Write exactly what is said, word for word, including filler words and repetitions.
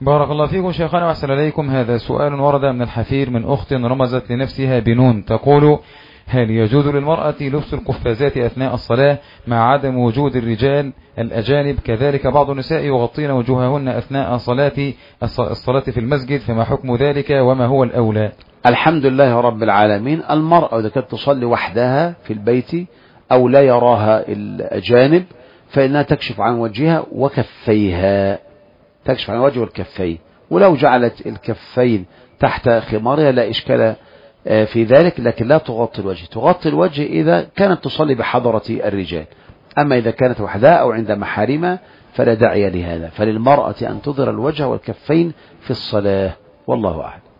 بارك الله فيكم شيخنا وأحسن إليكم. هذا سؤال ورد من الحفير من أخت رمزت لنفسها بنون، تقول: هل يجوز للمرأة لبس القفازات أثناء الصلاة مع عدم وجود الرجال الأجانب؟ كذلك بعض النساء يغطين وجوههن أثناء صلاة الصلاة في المسجد، فما حكم ذلك وما هو الأولى؟ الحمد لله رب العالمين. المرأة إذا كانت تصلي وحدها في البيت أو لا يراها الأجانب فإنها تكشف عن وجهها وكفيها، تكشف عن وجه والكفين، ولو جعلت الكفين تحت خمارها لا إشكال في ذلك، لكن لا تغطي الوجه. تغطي الوجه إذا كانت تصلي بحضرة الرجال، أما إذا كانت وحدها أو عند محارمها فلا داعي لهذا. فللمرأة أن تظهر الوجه والكفين في الصلاة، والله أعلم.